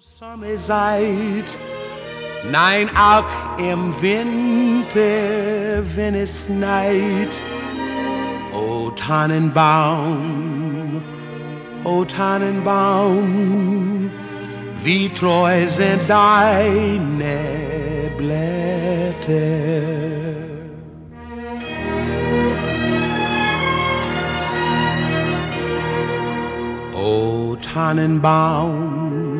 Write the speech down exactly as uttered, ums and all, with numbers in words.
Sonne seid, nein, auch im Winter, wenn es schneit. O Tannenbaum, o Tannenbaum, wie treu sind deine Blätter. O Tannenbaum,